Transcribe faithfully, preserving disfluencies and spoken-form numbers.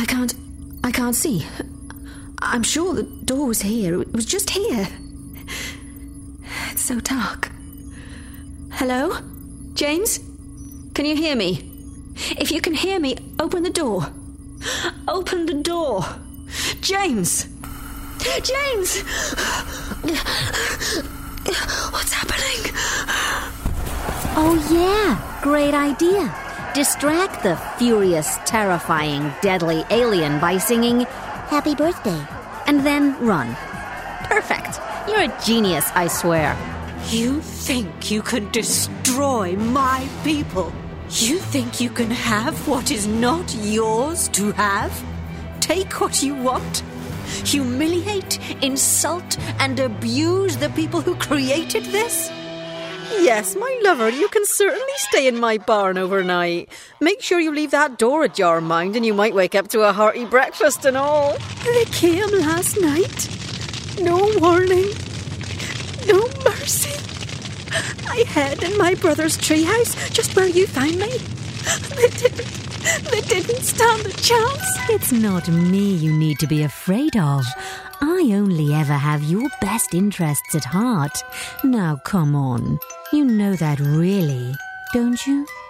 I can't... I can't see. I'm sure the door was here. It was just here. It's so dark. Hello? James? Can you hear me? If you can hear me, open the door. Open the door. James! James! What's happening? Oh yeah, great idea. Distract the furious, terrifying, deadly alien by singing Happy Birthday, and then run. Perfect. You're a genius, I swear. You think you can destroy my people? You think you can have what is not yours to have? Take what you want? Humiliate, insult, and abuse the people who created this? Yes, my lover, you can certainly stay in my barn overnight. Make sure you leave that door ajar, mind, and you might wake up to a hearty breakfast and all. They came last night. No warning. No mercy. I hid in my brother's treehouse, just where you found me. They didn't. They didn't stand a chance. It's not me you need to be afraid of. I only ever have your best interests at heart. Now, come on. You know that really, don't you?